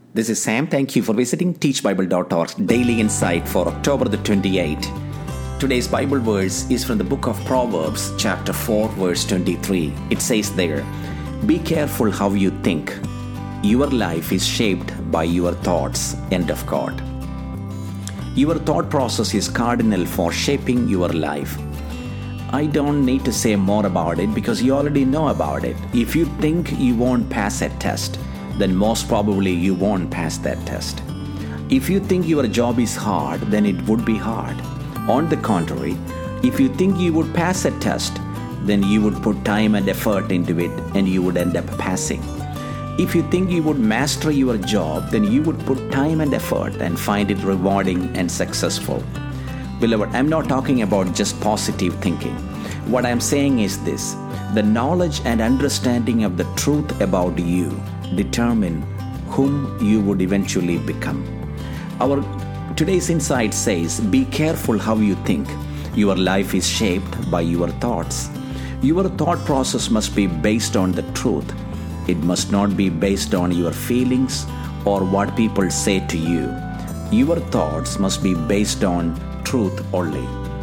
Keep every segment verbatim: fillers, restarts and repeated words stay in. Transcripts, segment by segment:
This is Sam. Thank you for visiting teach bible dot org Daily Insight for October the twenty-eighth. Today's Bible verse is from the book of Proverbs, chapter four, verse twenty-three. It says there, "Be careful how you think. Your life is shaped by your thoughts." End of quote. Your thought process is cardinal for shaping your life. I don't need to say more about it because you already know about it. If you think you won't pass a test, then most probably you won't pass that test. If you think your job is hard, then it would be hard. On the contrary, if you think you would pass a test, then you would put time and effort into it and you would end up passing. If you think you would master your job, then you would put time and effort and find it rewarding and successful. Beloved, I'm not talking about just positive thinking. What I'm saying is this: the knowledge and understanding of the truth about you determine whom you would eventually become. Our today's insight says, be careful how you think. Your life is shaped by your thoughts. Your thought process must be based on the truth. It must not be based on your feelings or what people say to you. Your thoughts must be based on truth only.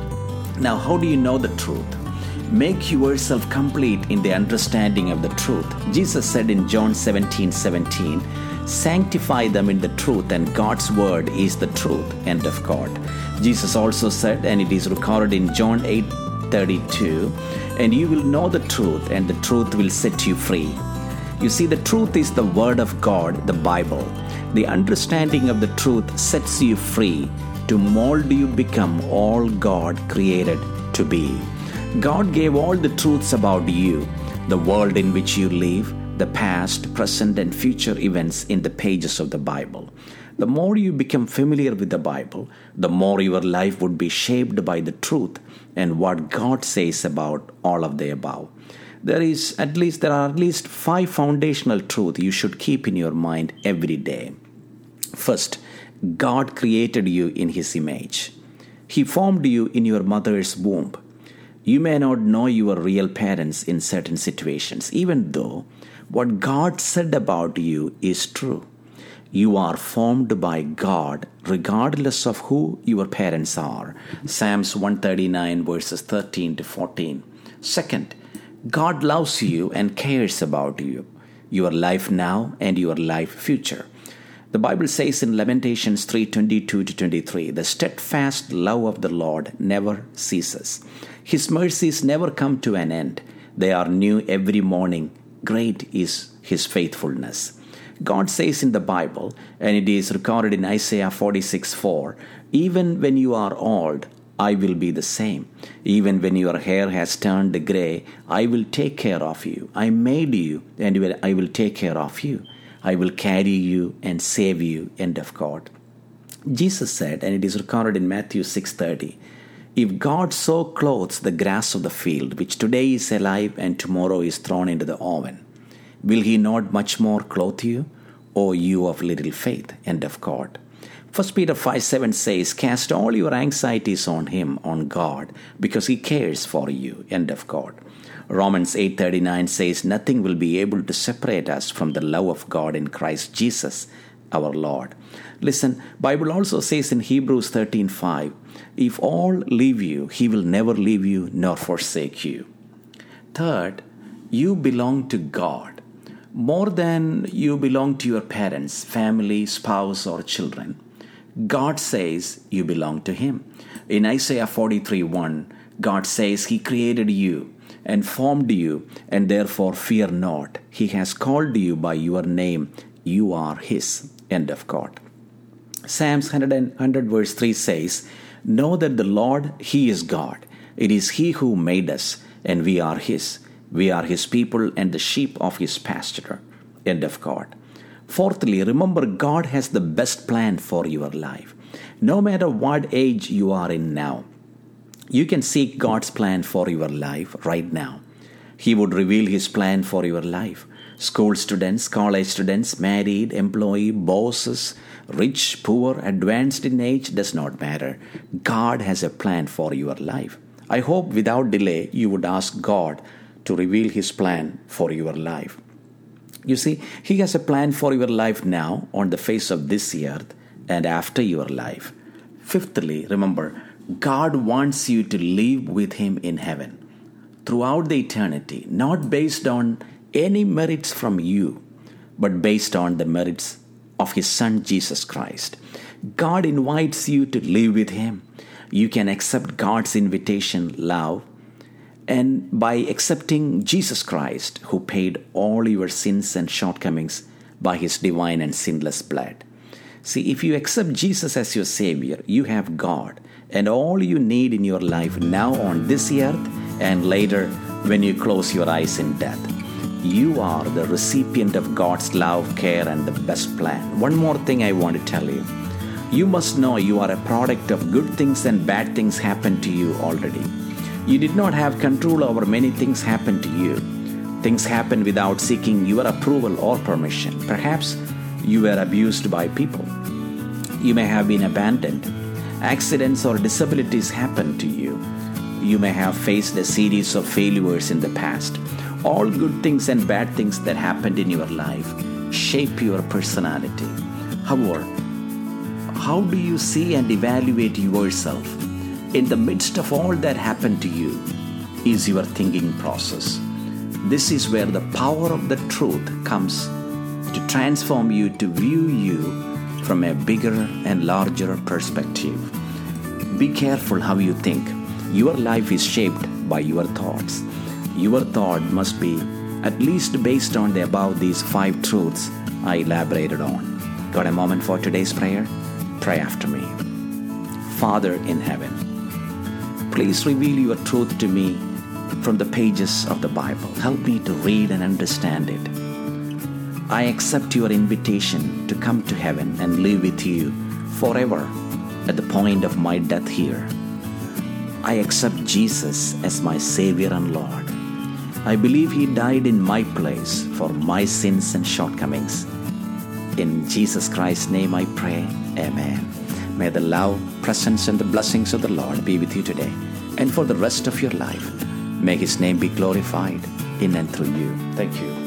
Now, how do you know the truth? Make yourself complete in the understanding of the truth. Jesus said in John seventeen seventeen, "Sanctify them in the truth, and God's word is the truth." End of quote. Jesus also said, and it is recorded in John eight thirty-two, "And you will know the truth, and the truth will set you free." You see, the truth is the word of God, the Bible. The understanding of the truth sets you free to mold you become all God created to be. God gave all the truths about you, the world in which you live, the past, present, and future events in the pages of the Bible. The more you become familiar with the Bible, the more your life would be shaped by the truth and what God says about all of the above. There is at least there are at least five foundational truths you should keep in your mind every day. First, God created you in His image. He formed you in your mother's womb. You may not know your real parents in certain situations, even though what God said about you is true. You are formed by God regardless of who your parents are. Psalms one thirty-nine verses thirteen to fourteen. Second, God loves you and cares about you, your life now and your life future. The Bible says in Lamentations three twenty-two to twenty-three, "The steadfast love of the Lord never ceases. His mercies never come to an end. They are new every morning. Great is His faithfulness." God says in the Bible, and it is recorded in Isaiah forty-six four, "Even when you are old, I will be the same. Even when your hair has turned gray, I will take care of you. I made you, and I will take care of you. I will carry you and save you." End of quote. Jesus said, and it is recorded in Matthew six thirty, "If God so clothes the grass of the field, which today is alive and tomorrow is thrown into the oven, will He not much more clothe you, O you of little faith?" End of quote. First Peter five seven says, "Cast all your anxieties on Him, on God, because He cares for you." End of quote. Romans eight thirty-nine says, "Nothing will be able to separate us from the love of God in Christ Jesus, our Lord." Listen, Bible also says in Hebrews thirteen five, "If all leave you, He will never leave you nor forsake you." Third, you belong to God. More than you belong to your parents, family, spouse, or children. God says you belong to Him. In Isaiah forty-three one, God says He created you and formed you, and therefore fear not. He has called you by your name. You are His. End of quote. Psalms one hundred verse three says, "Know that the Lord, He is God. It is He who made us, and we are His. We are His people and the sheep of His pasture." End of quote. Fourthly, remember God has the best plan for your life. No matter what age you are in now, you can seek God's plan for your life right now. He would reveal His plan for your life. School students, college students, married, employee, bosses, rich, poor, advanced in age, does not matter. God has a plan for your life. I hope without delay you would ask God to reveal His plan for your life. You see, He has a plan for your life now on the face of this earth and after your life. Fifthly, remember, God wants you to live with Him in heaven throughout the eternity, not based on any merits from you, but based on the merits of His Son Jesus Christ. God invites you to live with Him. You can accept God's invitation, love, and by accepting Jesus Christ, who paid all your sins and shortcomings by His divine and sinless blood. See, if you accept Jesus as your Savior, you have God and all you need in your life now on this earth and later when you close your eyes in death. You are the recipient of God's love, care, and the best plan. One more thing I want to tell you. You must know you are a product of good things and bad things happen to you already. You did not have control over many things happen to you. Things happen without seeking your approval or permission. Perhaps you were abused by people. You may have been abandoned. Accidents or disabilities happen to you. You may have faced a series of failures in the past. All good things and bad things that happened in your life shape your personality. However, how do you see and evaluate yourself in the midst of all that happened to you is your thinking process. This is where the power of the truth comes to transform you to view you from a bigger and larger perspective. Be careful how you think. Your life is shaped by your thoughts. Your thought must be at least based on the above these five truths I elaborated on. Got a moment for today's prayer? Pray after me. Father in heaven, please reveal your truth to me from the pages of the Bible. Help me to read and understand it. I accept your invitation to come to heaven and live with you forever at the point of my death here. I accept Jesus as my Savior and Lord. I believe He died in my place for my sins and shortcomings. In Jesus Christ's name I pray, Amen. May the love, presence, and the blessings of the Lord be with you today and for the rest of your life. May His name be glorified in and through you. Thank you.